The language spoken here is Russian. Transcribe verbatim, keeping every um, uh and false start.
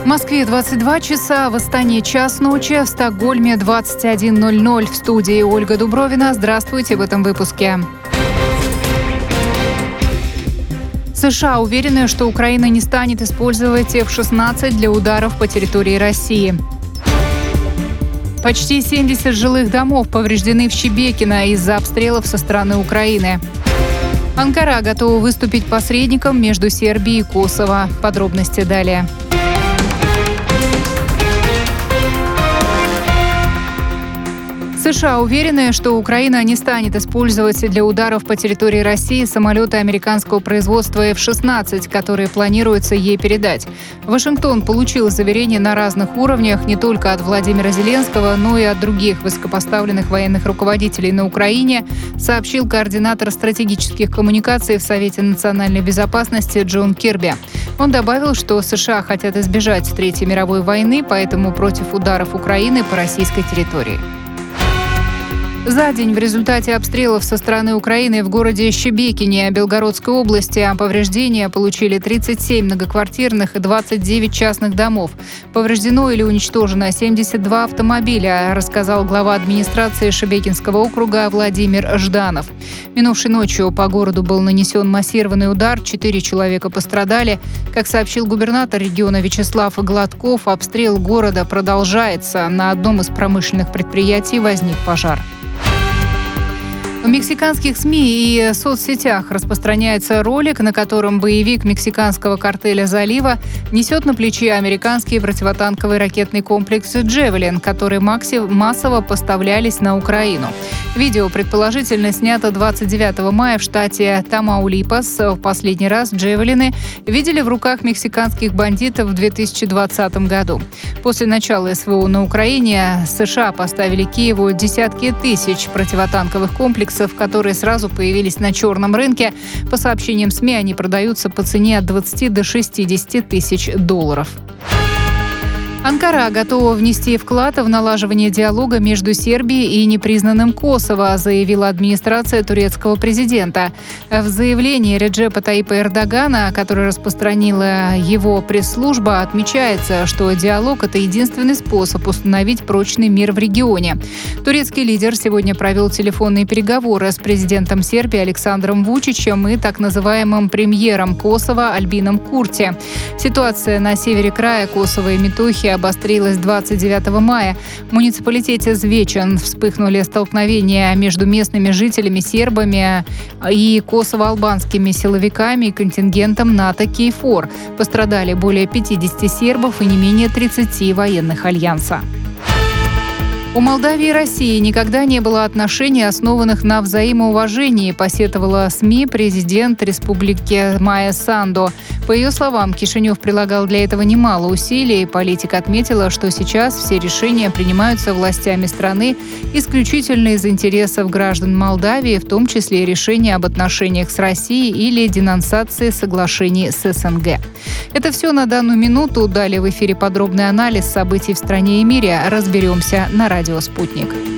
В Москве двадцать два часа, в Астане час ночи, в Стокгольме двадцать один ноль ноль. В студии Ольга Дубровина. Здравствуйте в этом выпуске. США уверены, что Украина не станет использовать эф шестнадцать для ударов по территории России. Почти семьдесят жилых домов повреждены в Шебекино из-за обстрелов со стороны Украины. Анкара готова выступить посредником между Сербией и Косово. Подробности далее. США уверены, что Украина не станет использовать для ударов по территории России самолеты американского производства эф шестнадцать, которые планируется ей передать. Вашингтон получил заверения на разных уровнях не только от Владимира Зеленского, но и от других высокопоставленных военных руководителей на Украине, сообщил координатор стратегических коммуникаций в Совете национальной безопасности Джон Кирби. Он добавил, что США хотят избежать Третьей мировой войны, поэтому против ударов Украины по российской территории. За день в результате обстрелов со стороны Украины в городе Шебекине Белгородской области повреждения получили тридцать семь многоквартирных и двадцать девять частных домов. Повреждено или уничтожено семьдесят два автомобиля, рассказал глава администрации Шебекинского округа Владимир Жданов. Минувшей ночью по городу был нанесен массированный удар, четыре человека пострадали. Как сообщил губернатор региона Вячеслав Гладков, обстрел города продолжается. На одном из промышленных предприятий возник пожар. В мексиканских СМИ и соцсетях распространяется ролик, на котором боевик мексиканского картеля «Залива» несет на плече американский противотанковый ракетный комплекс «Джевелин», которые массово поставлялись на Украину. Видео предположительно снято двадцать девятого мая в штате Тамаулипас. В последний раз «Джевелины» видели в руках мексиканских бандитов в две тысячи двадцатом году. После начала СВО на Украине США поставили Киеву десятки тысяч противотанковых комплексов, которые сразу появились на черном рынке. По сообщениям СМИ, они продаются по цене от двадцати до шестидесяти тысяч долларов. Анкара готова внести вклад в налаживание диалога между Сербией и непризнанным Косово, заявила администрация турецкого президента. В заявлении Реджепа Таипа Эрдогана, которое распространила его пресс-служба, отмечается, что диалог – это единственный способ установить прочный мир в регионе. Турецкий лидер сегодня провел телефонные переговоры с президентом Сербии Александром Вучичем и так называемым премьером Косово Альбином Курти. Ситуация на севере края Косово и Метохи обострилась двадцать девятого мая. В муниципалитете Звечен вспыхнули столкновения между местными жителями сербами и косово-албанскими силовиками и контингентом НАТО «Кейфор». Пострадали более пятидесяти сербов и не менее тридцати военных альянса. У Молдавии и России никогда не было отношений, основанных на взаимоуважении, посетовала СМИ президент республики Майя Санду. По ее словам, Кишинев прилагал для этого немало усилий. Политик отметила, что сейчас все решения принимаются властями страны исключительно из интересов граждан Молдавии, в том числе и решения об отношениях с Россией или денонсации соглашений с СНГ. Это все на данную минуту. Далее в эфире подробный анализ событий в стране и мире. Разберемся на радио «Спутник».